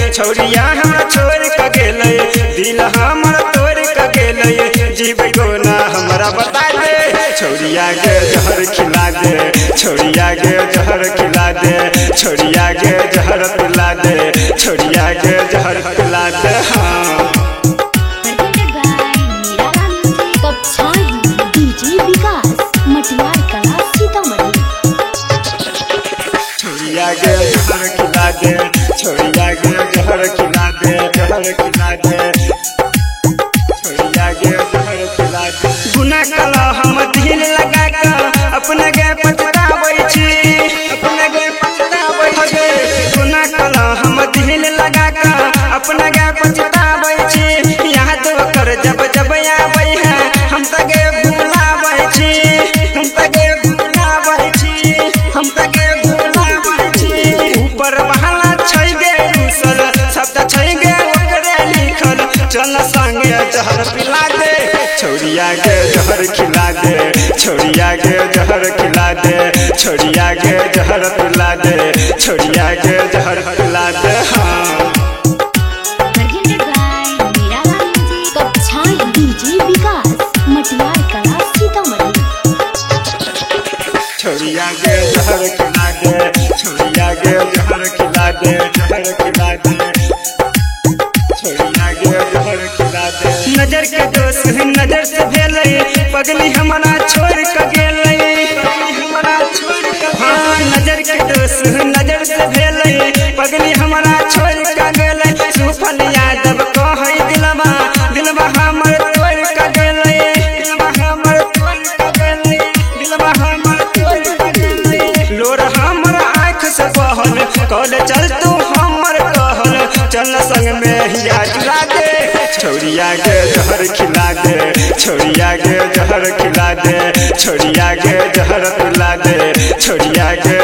छौरिया हमरा छोड़ के गेले दिल हमरा तोड़ के गेले जीवे कोना हमरा बता दे छौरिया के जहर खिला दे छौरिया के जहर खिला दे छौरिया के जहर पिला दे छौरिया के जहर पिला दे हाँ छौरिया के जहर खिला दे छौरिया के जहर खिला दे जहर खिला दे छौरिया के जहर खिला दे गुना कला हम दिल लगा के अपने गे पछताबै छी अपने गे पछताबै छी गुना कला हम दिल लगा के अपने गे पछताबै छी याद कर जब जब आबै है हम त गे भुलाबै छी हम त गे भुलाबै छी हम त गे चल संगे जहर पिला दे छौरिया के जहर खिला दे छौरिया के जहर खिला दे छौरिया के जहर पिला दे छौरिया के जहर पिला दे हाँ छौरिया के जहर खिला दे छौरिया के जहर खिला दे जहर खिला दे नजर के दोस्त नजर से भेले पगली हमारा छोड़ के गेले हाँ नजर के दोस्त नजर से भेले पगली हमारा छोड़ के गेले सुफल यादव कहै दिलवा दिलवा हमर तोड़ के गेले दिलवा हमर तोड़ के गेले दिलवा हमर तोड़ के गेले लोर हमर आँख से बहल कल चल तू हमर कहल चल संग में हिया चुरा दे छौरिया के जहर खिला दे छौरिया के जहर खिला दे छौरिया के जहर पिला दे छौरिया के